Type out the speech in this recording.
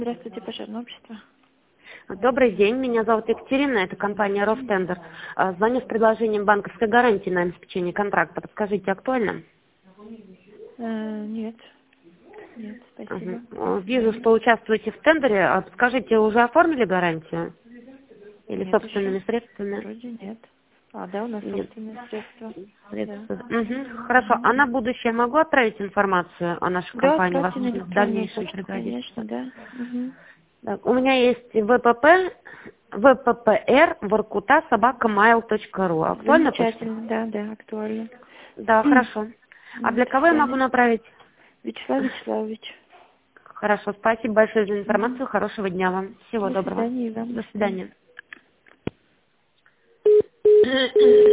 Здравствуйте, пожарное общество. Добрый день, меня зовут Екатерина, это компания Ростендер. Звоню с предложением банковской гарантии на обеспечение контракта. Подскажите, актуально? Нет. Нет, спасибо. Вижу, что участвуете в тендере. Подскажите, уже оформили гарантию? Или Нет еще. собственными средствами? Вроде нет. А, да, у нас Нет. собственные средства. Да. Средства. Хорошо. А на будущее могу отправить информацию о нашей Да, компании, отправьте на возможно, в электронную дальнейшем почту, пригодится? конечно, да. Мгм. Так, у меня есть ВППР воркута@mail.ru. Актуальна почта? Замечательно, да, да, актуально. Да, хорошо. А До для кого я могу свидания. направить? Вячеслав Вячеславович. Хорошо, спасибо большое за Мгм. информацию. Хорошего дня вам. Всего До доброго. свидания и вам, До до свидания. свидания.